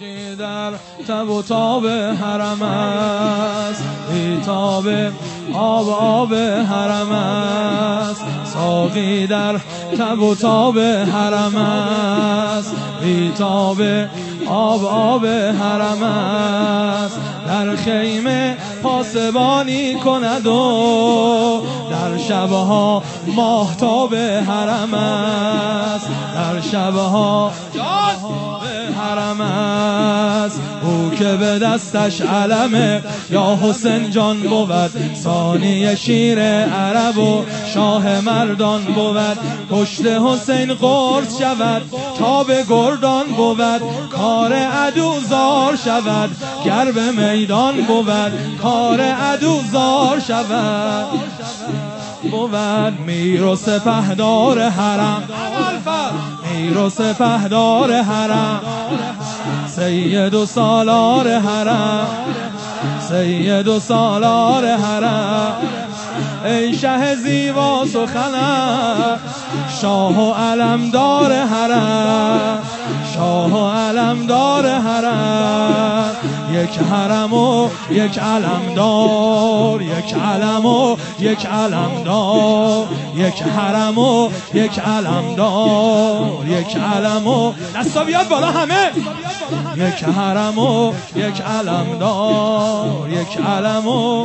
ساقی در تب و تاب حرم است، بیتاب آب حرم است. ساقی در تب و تاب حرم است، بیتاب آب حرم است. در خیمه پاسبانی کند و در شبها ماهتاب حرم است، در شبها حرم است. او که به دستش علمه یا حسین جان بود، ثانی شیر عرب و شاه مردان بود. پشت حسین قرص شود تا به گردان بود، کار عدو زار شود گر به میدان بود، کار عدو زار شود بود. میر و سپهدار حرم، میر و سپهدار حرم، سید و سالار حرم، سید و سالار حرم. ای شه زیبا سخنم، شاه و علمدار حرم، شاه و علمدار حرم. یک حرم و یک علمدار، یک علم و یک علمدار، یک حرم و یک علمدار، یک علم و دستا بیاد بالا همه. یک حرم و یک علمدار، یک علم و